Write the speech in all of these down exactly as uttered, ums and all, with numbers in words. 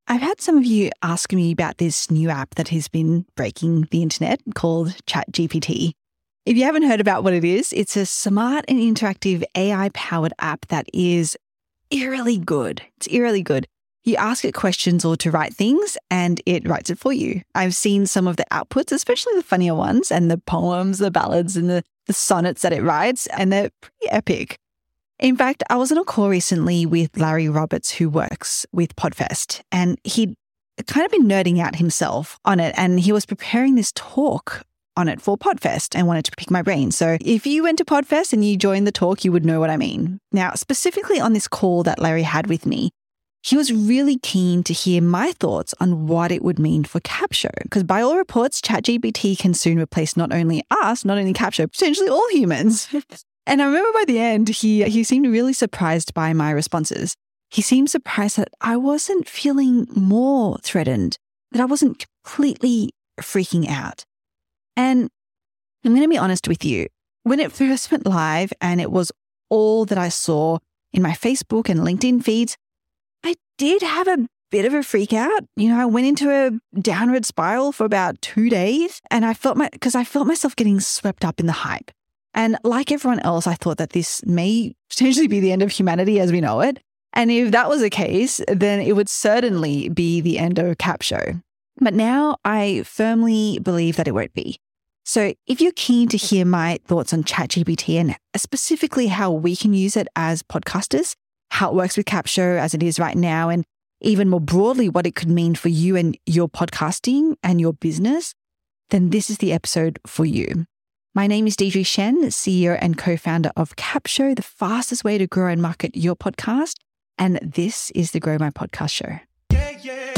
I've had some of you ask me about this new app that has been breaking the internet called ChatGPT. If you haven't heard about what it is, it's a smart and interactive A I-powered app that is eerily good. It's eerily good. You ask it questions or to write things and it writes it for you. I've seen some of the outputs, especially the funnier ones and the poems, the ballads and the, the sonnets that it writes, and they're pretty epic. In fact, I was on a call recently with Larry Roberts, who works with Podfest, and he'd kind of been nerding out himself on it, and he was preparing this talk on it for Podfest and wanted to pick my brain. So if you went to Podfest and you joined the talk, you would know what I mean. Now, specifically on this call that Larry had with me, he was really keen to hear my thoughts on what it would mean for Capsho, because by all reports, ChatGPT can soon replace not only us, not only Capsho, potentially all humans. And I remember by the end, he he seemed really surprised by my responses. He seemed surprised that I wasn't feeling more threatened, that I wasn't completely freaking out. And I'm going to be honest with you. When it first went live and it was all that I saw in my Facebook and LinkedIn feeds, I did have a bit of a freak out. You know, I went into a downward spiral for about two days and I felt my, because I felt myself getting swept up in the hype. And like everyone else, I thought that this may potentially be the end of humanity as we know it. And if that was the case, then it would certainly be the end of Capsho. But now I firmly believe that it won't be. So if you're keen to hear my thoughts on ChatGPT and specifically how we can use it as podcasters, how it works with Capsho as it is right now, and even more broadly, what it could mean for you and your podcasting and your business, then this is the episode for you. My name is Deidre Shen, C E O and co-founder of Capsho, the fastest way to grow and market your podcast. And this is the Grow My Podcast Show. Yeah, yeah.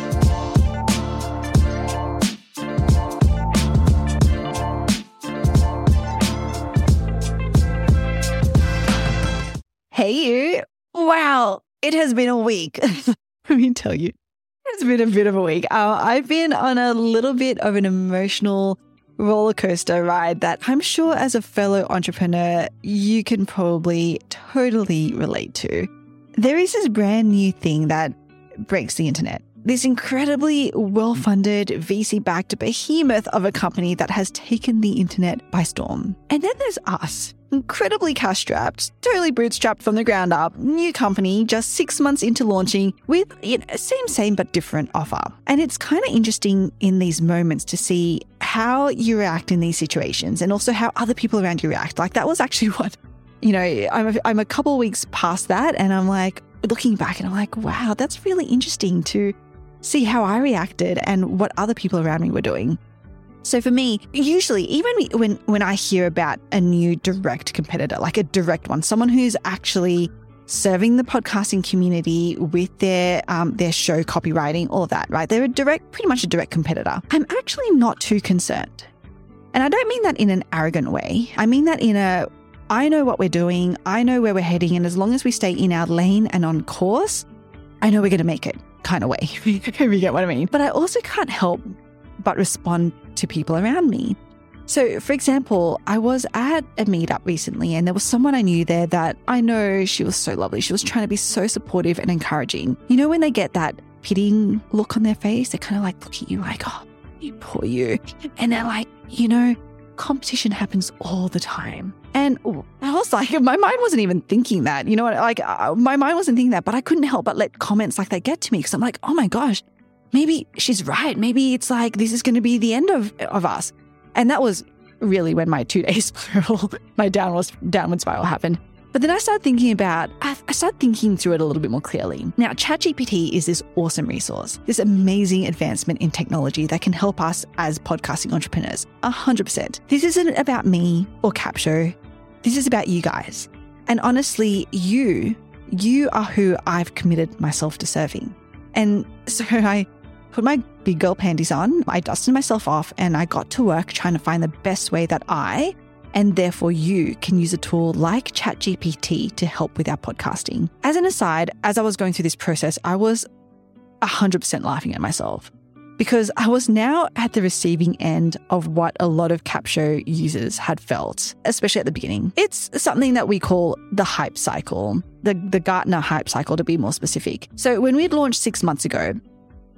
Hey you. Wow. It has been a week. Let me tell you, it's been a bit of a week. Uh, I've been on a little bit of an emotional roller coaster ride that I'm sure as a fellow entrepreneur, you can probably totally relate to. There is this brand new thing that breaks the internet. This incredibly well-funded V C-backed behemoth of a company that has taken the internet by storm. And then there's us, incredibly cash-strapped, totally bootstrapped from the ground up, new company just six months into launching with, you know, same, same but different offer. And it's kind of interesting in these moments to see how you react in these situations and also how other people around you react. Like that was actually what, you know, I'm a, I'm a couple of weeks past that and I'm like looking back and I'm like, wow, that's really interesting to see how I reacted and what other people around me were doing. So for me, usually, even when, when I hear about a new direct competitor, like a direct one, someone who's actually serving the podcasting community with their um, their show copywriting, all of that, right? They're a direct, pretty much a direct competitor. I'm actually not too concerned. And I don't mean that in an arrogant way. I mean that in a, I know what we're doing, I know where we're heading, and as long as we stay in our lane and on course, I know we're going to make it kind of way, if you get what I mean. But I also can't help but respond to people around me. So for example, I was at a meetup recently and there was someone I knew there that I know she was so lovely. She was trying to be so supportive and encouraging. You know, when they get that pitying look on their face, they kind of like look at you like, oh, you poor you. And they're like, you know, competition happens all the time. And I was like, my mind wasn't even thinking that, you know what, like uh, my mind wasn't thinking that, but I couldn't help but let comments like that get to me because I'm like, oh my gosh, maybe she's right. Maybe it's like, this is going to be the end of, of us. And that was really when my two day spiral, my downward, downward spiral happened. But then I started thinking about, I started thinking through it a little bit more clearly. Now, ChatGPT is this awesome resource, this amazing advancement in technology that can help us as podcasting entrepreneurs, one hundred percent. This isn't about me or Capsho. This is about you guys. And honestly, you, you are who I've committed myself to serving. And so I put my big girl panties on, I dusted myself off, and I got to work trying to find the best way that I, and therefore you, can use a tool like ChatGPT to help with our podcasting. As an aside, as I was going through this process, I was one hundred percent laughing at myself because I was now at the receiving end of what a lot of Capsho users had felt, especially at the beginning. It's something that we call the hype cycle, the, the Gartner hype cycle to be more specific. So when we had launched six months ago,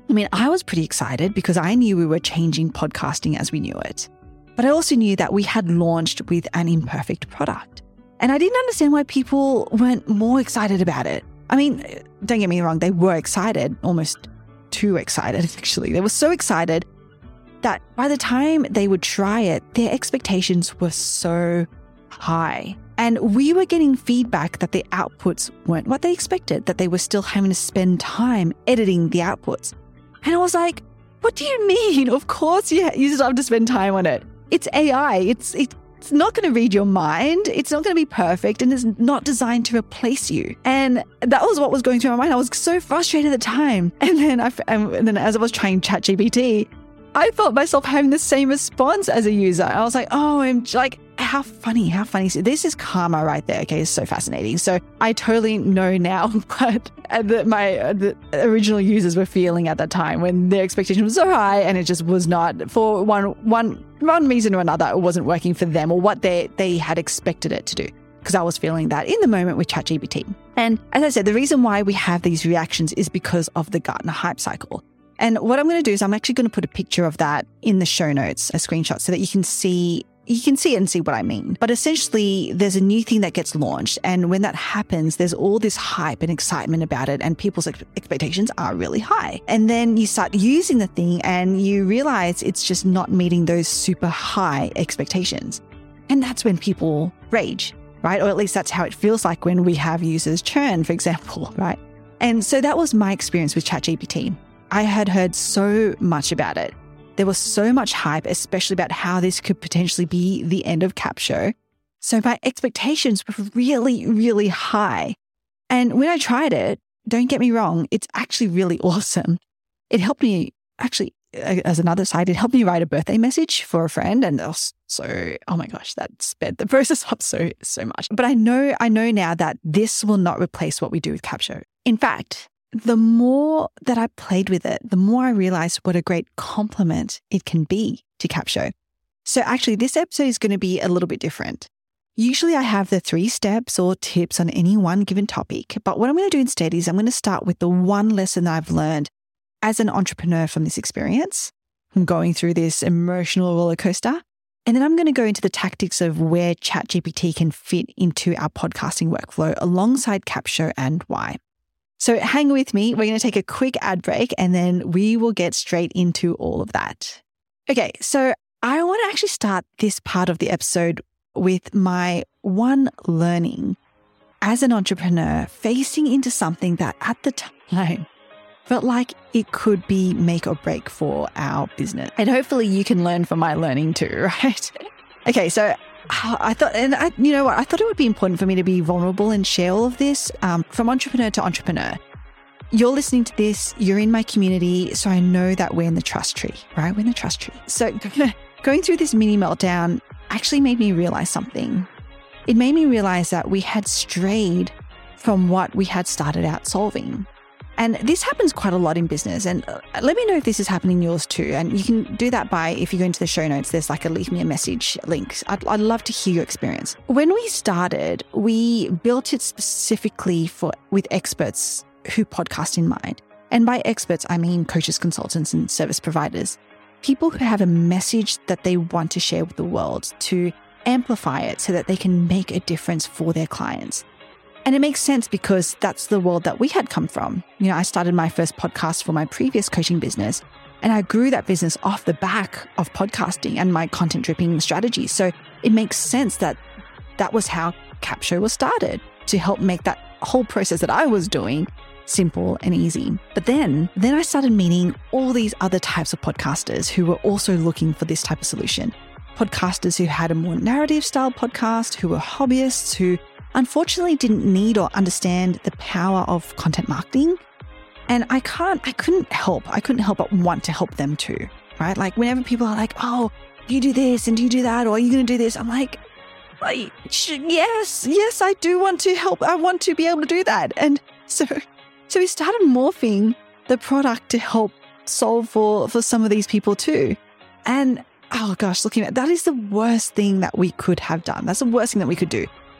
I mean, I was pretty excited because I knew we were changing podcasting as we knew it. But I also knew that we had launched with an imperfect product. And I didn't understand why people weren't more excited about it. I mean, don't get me wrong, they were excited, almost too excited, actually. They were so excited that by the time they would try it, their expectations were so high. And we were getting feedback that the outputs weren't what they expected, that they were still having to spend time editing the outputs. And I was like, what do you mean? Of course you, you still have to spend time on it. It's A I. It's, it's not going to read your mind. It's not going to be perfect, and it's not designed to replace you. And that was what was going through my mind. I was so frustrated at the time. And then, I, and then as I was trying ChatGPT, I felt myself having the same response as a user. I was like, oh, I'm like, how funny, how funny. So this is karma right there. Okay, it's so fascinating. So I totally know now what the, my uh, the original users were feeling at that time when their expectation was so high and it just was not, for one one one reason or another, it wasn't working for them or what they, they had expected it to do. Because I was feeling that in the moment with ChatGPT. And as I said, the reason why we have these reactions is because of the Gartner hype cycle. And what I'm going to do is I'm actually going to put a picture of that in the show notes, a screenshot, so that you can see you can see it and see what I mean. But essentially, there's a new thing that gets launched. And when that happens, there's all this hype and excitement about it. And people's ex- expectations are really high. And then you start using the thing and you realize it's just not meeting those super high expectations. And that's when people rage, right? Or at least that's how it feels like when we have users churn, for example, right? And so that was my experience with ChatGPT. I had heard so much about it. There was so much hype, especially about how this could potentially be the end of Capsho. So my expectations were really, really high. And when I tried it, don't get me wrong, it's actually really awesome. It helped me, actually, as another side, it helped me write a birthday message for a friend. And so, oh my gosh, that sped the process up so, so much. But I know, I know now that this will not replace what we do with Capsho. In fact, the more that I played with it, the more I realized what a great complement it can be to Capsho. So actually, this episode is going to be a little bit different. Usually I have the three steps or tips on any one given topic, but what I'm going to do instead is I'm going to start with the one lesson that I've learned as an entrepreneur from this experience, from going through this emotional roller coaster. And then I'm going to go into the tactics of where ChatGPT can fit into our podcasting workflow alongside Capsho and why. So hang with me. We're going to take a quick ad break and then we will get straight into all of that. Okay, so I want to actually start this part of the episode with my one learning as an entrepreneur facing into something that at the time felt like it could be make or break for our business. And hopefully you can learn from my learning too, right? Okay, so I thought, and I, you know what, I thought it would be important for me to be vulnerable and share all of this um, from entrepreneur to entrepreneur. You're listening to this, you're in my community, so I know that we're in the trust tree, right? We're in the trust tree. So going through this mini meltdown actually made me realize something. It made me realize that we had strayed from what we had started out solving. And this happens quite a lot in business. And let me know if this is happening in yours too. And you can do that by, if you go into the show notes, there's like a leave me a message link. I'd, I'd love to hear your experience. When we started, we built it specifically for with experts who podcast in mind. And by experts, I mean coaches, consultants, and service providers. People who have a message that they want to share with the world to amplify it so that they can make a difference for their clients. And it makes sense because that's the world that we had come from. You know, I started my first podcast for my previous coaching business, and I grew that business off the back of podcasting and my content dripping strategy. So it makes sense that that was how Capsho was started, to help make that whole process that I was doing simple and easy. But then, then I started meeting all these other types of podcasters who were also looking for this type of solution. Podcasters who had a more narrative style podcast, who were hobbyists, who unfortunately didn't need or understand the power of content marketing. And I can't, I couldn't help, I couldn't help but want to help them too, right? Like whenever people are like, oh, do you do this and do you do that? Or are you going to do this? I'm like, like, yes, yes, I do want to help. I want to be able to do that. And so, so we started morphing the product to help solve for, for some of these people too. And oh gosh, looking at that is the worst thing that we could have done. That's the worst thing that we could do.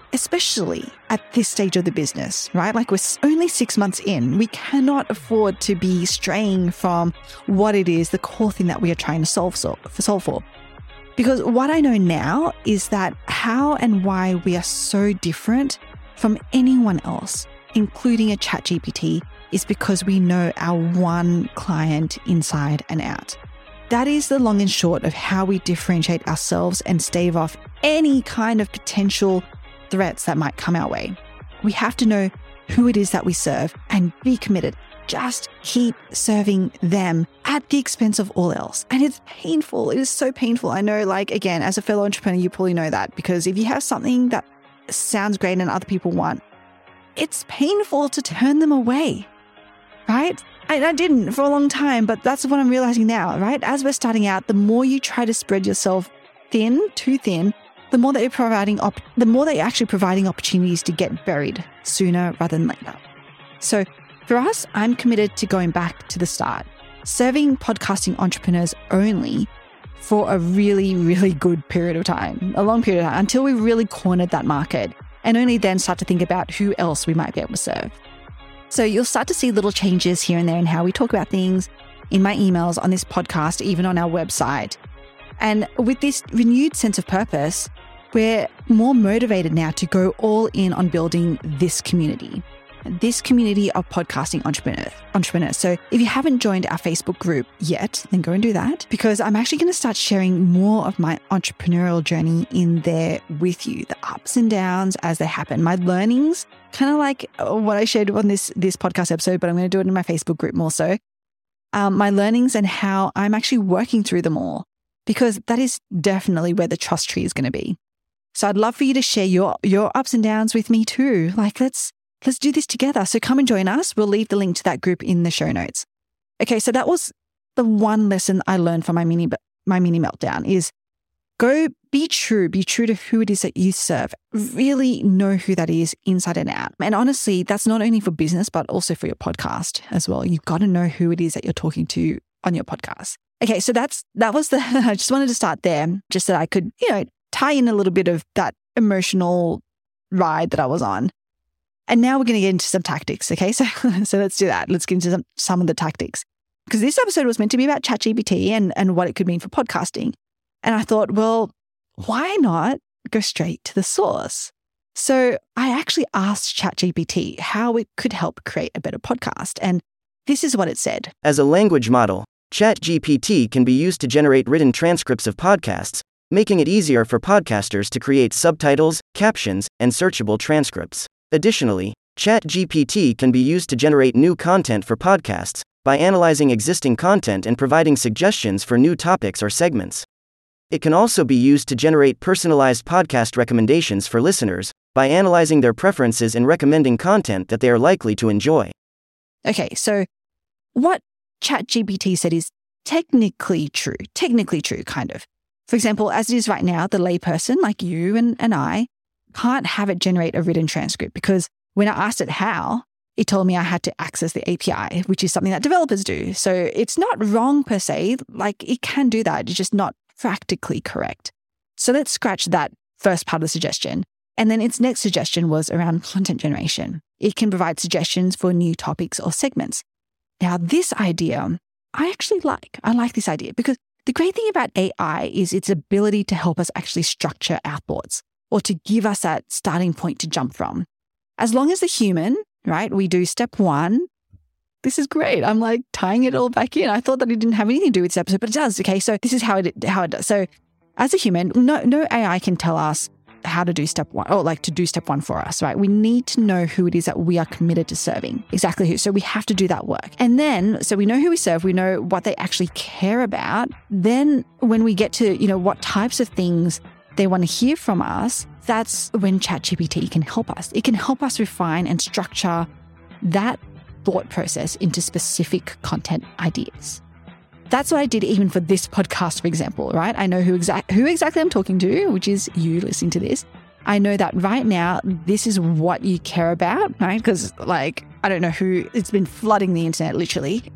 especially at this stage of the business, right? Like we're only six months in. We cannot afford to be straying from what it is, the core thing that we are trying to solve, solve, solve for. Because what I know now is that how and why we are so different from anyone else, including a ChatGPT, is because we know our one client inside and out. That is the long and short of how we differentiate ourselves and stave off any kind of potential threats that might come our way. We have to know who it is that we serve and be committed. Just keep serving them at the expense of all else. And it's painful. It is so painful. I know, like, again, as a fellow entrepreneur, you probably know that, because if you have something that sounds great and other people want, it's painful to turn them away, right? I, I didn't for a long time, but that's what I'm realizing now, right? As we're starting out, the more you try to spread yourself thin, too thin, the more that you're providing, op- the more that you're actually providing opportunities to get buried sooner rather than later. So for us, I'm committed to going back to the start, serving podcasting entrepreneurs only for a really, really good period of time, a long period of time, until we really cornered that market, and only then start to think about who else we might be able to serve. So you'll start to see little changes here and there in how we talk about things, in my emails, on this podcast, even on our website. And with this renewed sense of purpose, we're more motivated now to go all in on building this community, this community of podcasting entrepreneurs. entrepreneurs. So if you haven't joined our Facebook group yet, then go and do that, because I'm actually going to start sharing more of my entrepreneurial journey in there with you, the ups and downs as they happen, my learnings, kind of like what I shared on this, this podcast episode, but I'm going to do it in my Facebook group more so, um, my learnings and how I'm actually working through them all, because that is definitely where the trust tree is going to be. So I'd love for you to share your, your ups and downs with me too. Like, let's, let's do this together. So come and join us. We'll leave the link to that group in the show notes. Okay. So that was the one lesson I learned from my mini, my mini meltdown is go be true, be true to who it is that you serve. Really know who that is inside and out. And honestly, that's not only for business, but also for your podcast as well. You've got to know who it is that you're talking to on your podcast. Okay. So that's, that was the, I just wanted to start there just so that I could, you know, tie in a little bit of that emotional ride that I was on. And now we're going to get into some tactics. Okay. So, so let's do that. Let's get into some, some of the tactics, because this episode was meant to be about ChatGPT and, and what it could mean for podcasting. And I thought, well, why not go straight to the source? So I actually asked ChatGPT how it could help create a better podcast. And this is what it said. As a language model, ChatGPT can be used to generate written transcripts of podcasts, making it easier for podcasters to create subtitles, captions, and searchable transcripts. Additionally, ChatGPT can be used to generate new content for podcasts by analyzing existing content and providing suggestions for new topics or segments. It can also be used to generate personalized podcast recommendations for listeners by analyzing their preferences and recommending content that they are likely to enjoy. Okay, so what ChatGPT said is technically true, technically true, kind of. For example, as it is right now, the layperson like you and, and I can't have it generate a written transcript, because when I asked it how, it told me I had to access the A P I, which is something that developers do. So it's not wrong per se, like it can do that. It's just not practically correct. So let's scratch that first part of the suggestion. And then its next suggestion was around content generation. It can provide suggestions for new topics or segments. Now, this idea, I actually like. I like this idea because the great thing about A I is its ability to help us actually structure our thoughts, or to give us that starting point to jump from. As long as the human, right, we do step one, this is great. I'm like tying it all back in. I thought that it didn't have anything to do with this episode, but it does. Okay, so this is how it how it does. So as a human, no no A I can tell us how to do step one, or like to do step one for us, right? We need to know who it is that we are committed to serving. Exactly who. So we have to do that work. And then, so we know who we serve, we know what they actually care about. Then when we get to, you know, what types of things they want to hear from us, that's when ChatGPT can help us. It can help us refine and structure that thought process into specific content ideas. That's what I did even for this podcast, for example, right? I know who, exact, who exactly I'm talking to, which is you listening to this. I know that right now, this is what you care about, right? Because like, I don't know who, it's been flooding the internet literally.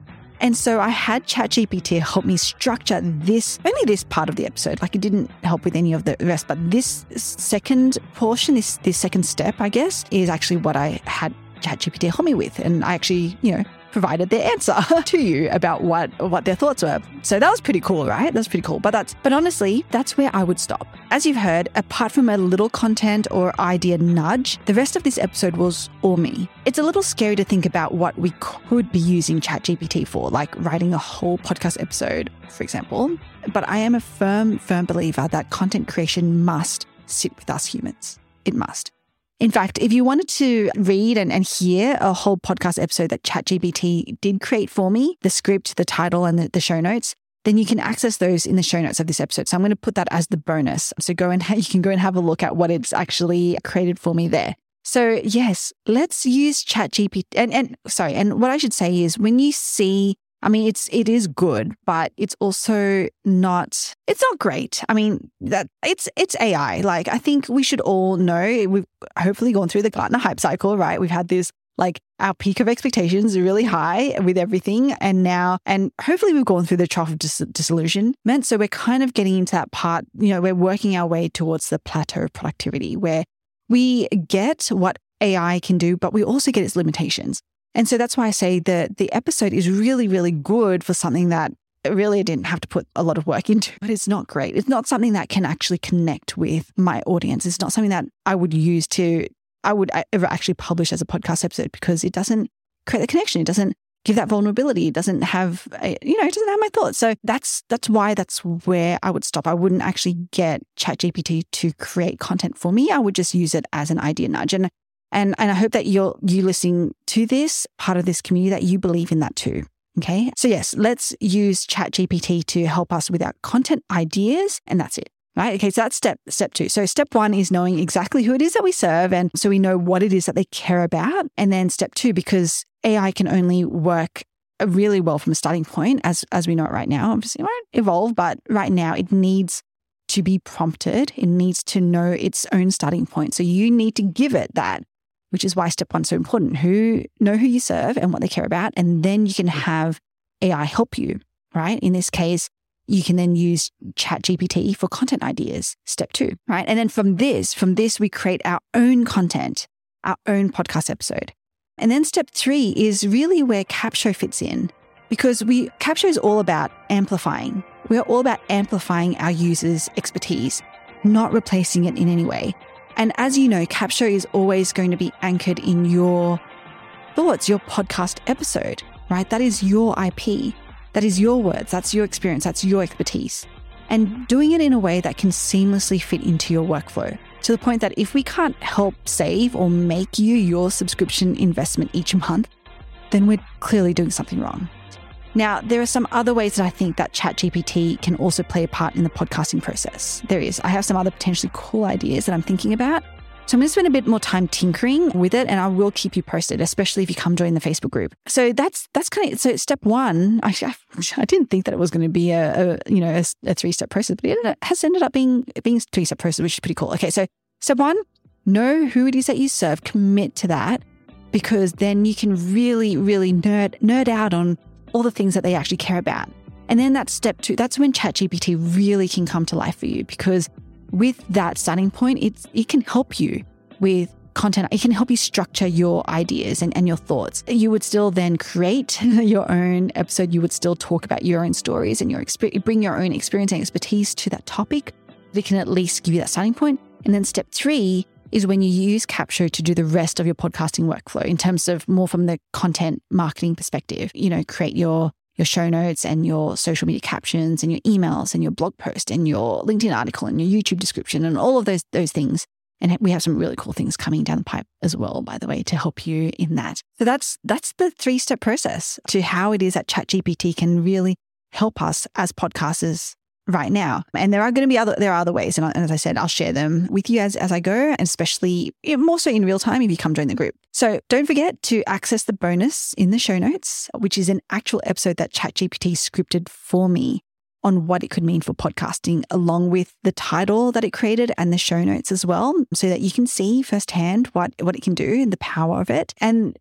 And so I had ChatGPT help me structure this, only this part of the episode. Like it didn't help with any of the rest, but this second portion, this, this second step, I guess, is actually what I had ChatGPT help me with. And I actually, you know, provided their answer to you about what what their thoughts were. So that was pretty cool, right? That's pretty cool. But that's but honestly, that's where I would stop. As you've heard, apart from a little content or idea nudge, the rest of this episode was all me. It's a little scary to think about what we could be using ChatGPT for, like writing a whole podcast episode, for example. But I am a firm, firm believer that content creation must sit with us humans. It must. In fact, if you wanted to read and, and hear a whole podcast episode that ChatGPT did create for me, the script, the title, and the, the show notes, then you can access those in the show notes of this episode. So I'm going to put that as the bonus. So go and you can go and have a look at what it's actually created for me there. So yes, let's use ChatGPT. And, and sorry, and what I should say is when you see, I mean, it's it is good, but it's also not. It's not great. I mean, that it's it's A I. Like I think we should all know. We've hopefully gone through the Gartner hype cycle, right? We've had this like our peak of expectations really high with everything, and now and hopefully we've gone through the trough of dis- disillusionment. So we're kind of getting into that part. You know, we're working our way towards the plateau of productivity, where we get what A I can do, but we also get its limitations. And so that's why I say that the episode is really, really good for something that really I didn't have to put a lot of work into, but it's not great. It's not something that can actually connect with my audience. It's not something that I would use to, I would ever actually publish as a podcast episode because it doesn't create the connection. It doesn't give that vulnerability. It doesn't have, you know, it doesn't have my thoughts. So that's, that's why that's where I would stop. I wouldn't actually get ChatGPT to create content for me. I would just use it as an idea nudge. And And and I hope that you're you listening to this, part of this community, that you believe in that too. Okay. So yes, let's use ChatGPT to help us with our content ideas. And that's it. Right. Okay. So that's step step two. So step one is knowing exactly who it is that we serve. And so we know what it is that they care about. And then step two, because A I can only work really well from a starting point, as as we know it right now. Obviously it won't evolve, but right now it needs to be prompted. It needs to know its own starting point. So you need to give it that, which is why step one is so important. Who know who you serve and what they care about, and then you can have A I help you, right? In this case, you can then use ChatGPT for content ideas, step two, right? And then from this, from this, we create our own content, our own podcast episode. And then step three is really where Capsho fits in, because we Capsho is all about amplifying. We're all about amplifying our users' expertise, not replacing it in any way. And as you know, Capsho is always going to be anchored in your thoughts, your podcast episode, right? That is your I P. That is your words. That's your experience. That's your expertise. And doing it in a way that can seamlessly fit into your workflow, to the point that if we can't help save or make you your subscription investment each month, then we're clearly doing something wrong. Now, there are some other ways that I think that ChatGPT can also play a part in the podcasting process. There is. I have some other potentially cool ideas that I'm thinking about. So I'm going to spend a bit more time tinkering with it, and I will keep you posted, especially if you come join the Facebook group. So that's that's kind of, so step one, I, I didn't think that it was going to be a, a you know, a, a three-step process, but it has ended up being, being a three-step process, which is pretty cool. Okay, so step one, know who it is that you serve, commit to that, because then you can really, really nerd nerd out on all the things that they actually care about. And then that's step two. That's when ChatGPT really can come to life for you, because with that starting point, it's, it can help you with content. It can help you structure your ideas and, and your thoughts. You would still then create your own episode. You would still talk about your own stories and your experience, bring your own experience and expertise to that topic. It can at least give you that starting point. And then step three is when you use Capsho to do the rest of your podcasting workflow in terms of more from the content marketing perspective. You know, create your your show notes and your social media captions and your emails and your blog post and your LinkedIn article and your YouTube description and all of those those things. And we have some really cool things coming down the pipe as well, by the way, to help you in that. So that's that's the three-step process to how it is that ChatGPT can really help us as podcasters right now. And there are going to be other, there are other ways. And as I said, I'll share them with you as, as I go, and especially more so in real time if you come join the group. So don't forget to access the bonus in the show notes, which is an actual episode that ChatGPT scripted for me on what it could mean for podcasting, along with the title that it created and the show notes as well, so that you can see firsthand what, what it can do and the power of it. And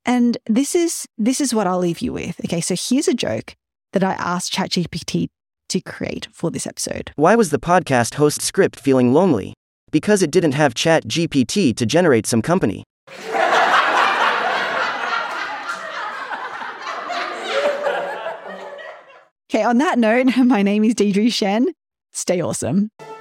And this is this is what I'll leave you with. Okay, so here's a joke that I asked ChatGPT to create for this episode. Why was the podcast host script feeling lonely? Because it didn't have ChatGPT to generate some company. Okay, on that note, my name is Deidre Shen. Stay awesome.